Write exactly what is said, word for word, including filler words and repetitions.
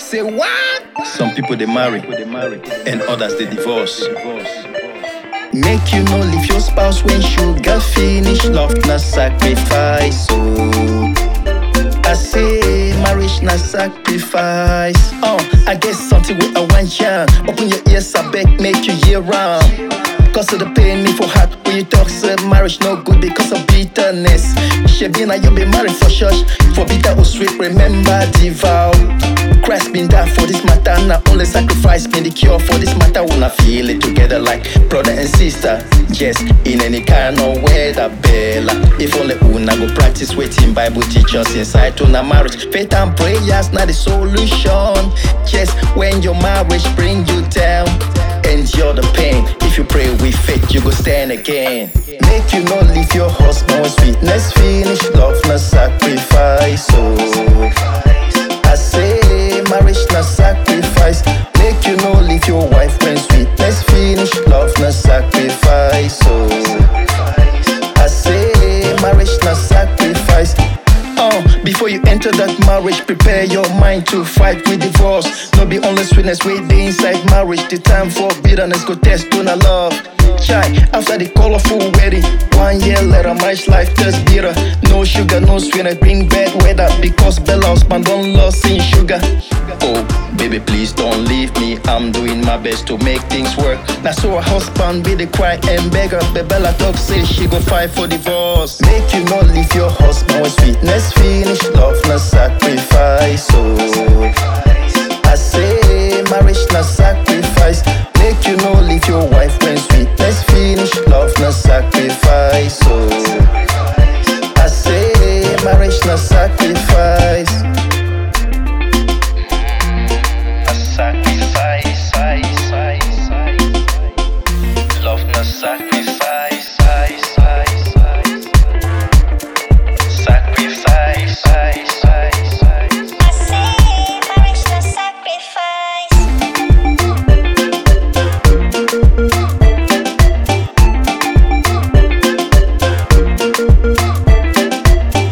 Say what? Some people they marry, and others they divorce. Make you no leave your spouse when sugar finish. Love na sacrifice, oh. I say marriage na sacrifice. Oh, I guess something with a one ya. Open your ears, I beg, make you hear round. Cause of the pain me for heart when you talk say marriage no good because of bitterness. Shebina you be married for church, for bitter or sweet remember the vow. Christ been there for this matter, not only sacrifice been the cure for this matter. Wanna feel it together like brother and sister. Yes, in any kind of weather, Bella. If only una go practice waiting Bible teachers inside to na marriage. Faith and prayers not the solution. Yes, when your marriage bring you down, endure the pain. If you pray with faith, you go stand again. Make you not leave your husband when sweetness finish. Love na sacrifice, oh. I say marriage na sacrifice. Make you no leave your wife when sweetness finish. Love na sacrifice, oh. I say marriage na sacrifice. Uh, before you enter that marriage, prepare your mind to fight with divorce. No be only sweetness with the inside marriage. The time for bitterness go test to na love. Chai, after the colorful wedding, one year later, marriage life just bitter. No sugar, no sweetener, bring bad weather. Because Bella husband don't love seeing sugar. Oh, baby, please don't leave me. I'm doing my best to make things work. Now so her husband be the cry and beggar. But Bella talk say she go fight for divorce. Make you not leave your husband when sweetness finish. Love na sacrifice, oh. I say marriage na sacrifice. Make you no leave your wife when sweetness finish. Love na sacrifice, oh. I say marriage na sacrifice.